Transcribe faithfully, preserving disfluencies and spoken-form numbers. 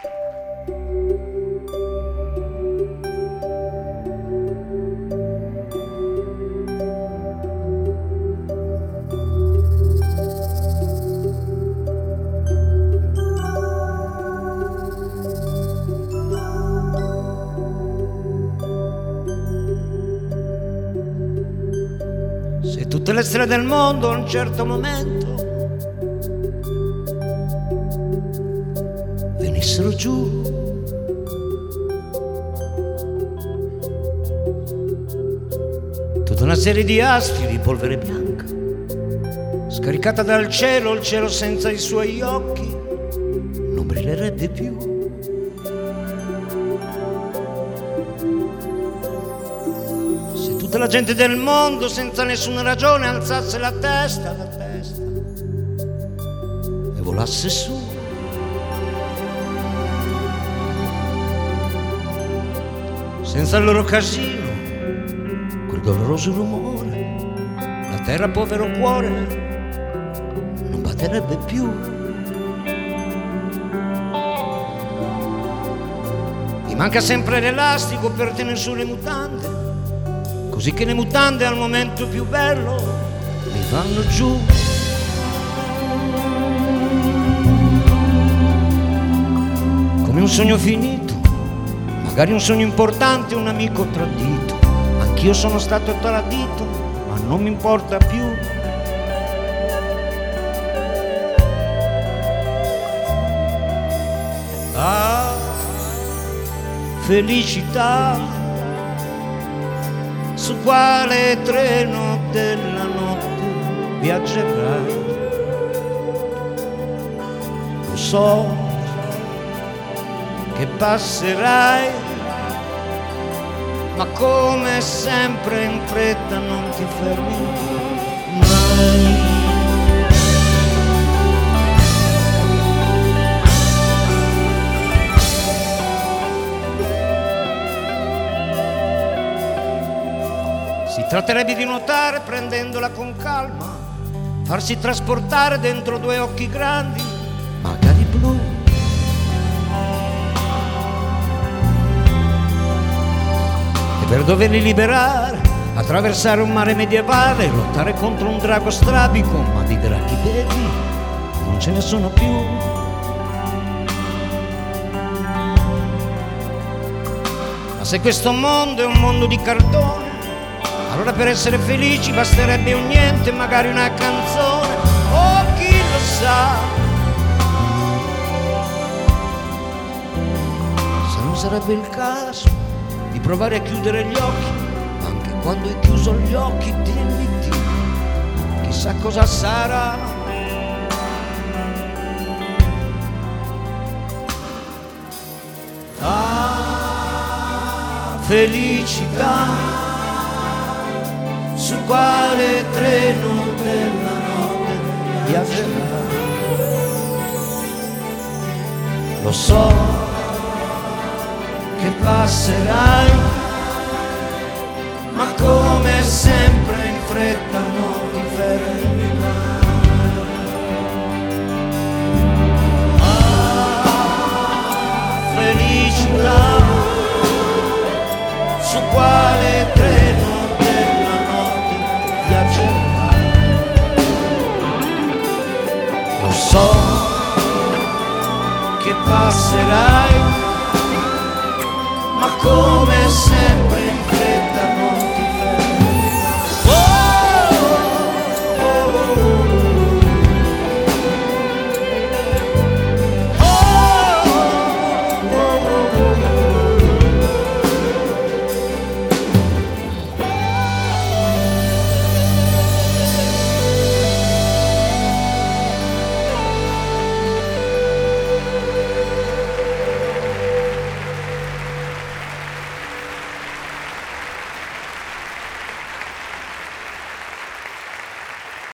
Se tutte le stelle del mondo a un certo momento venissero giù, tutta una serie di astri di polvere bianca scaricata dal cielo, il cielo senza i suoi occhi non brillerebbe più. Tutta la gente del mondo senza nessuna ragione alzasse la testa, la testa e volasse su. Senza il loro casino, quel doloroso rumore, la terra povero cuore non batterebbe più. Gli manca sempre l'elastico per tenere su le mutande, così che le mutande al momento più bello mi vanno giù. Come un sogno finito, magari un sogno importante, un amico tradito. Anch'io sono stato tradito, ma non mi importa più. Ah, felicità, su quale treno della notte viaggerai? Lo so che passerai, ma come sempre in fretta non ti fermi mai. Si tratterebbe di nuotare prendendola con calma, farsi trasportare dentro due occhi grandi, magari blu. E per doverli liberare, attraversare un mare medievale, lottare contro un drago strabico, ma di draghi veri non ce ne sono più. Ma se questo mondo è un mondo di cartone, allora per essere felici basterebbe un niente, magari una canzone, oh chi lo sa. Se non sarebbe il caso di provare a chiudere gli occhi, anche quando hai chiuso gli occhi, dimmi ti, chissà cosa sarà. Ah, felicità, su quale treno della notte viaggerai? Lo so che passerai, ma come sempre in fretta non ti fermi mai. Ah, felicità, su quale treno lo so che passerai, ma come sempre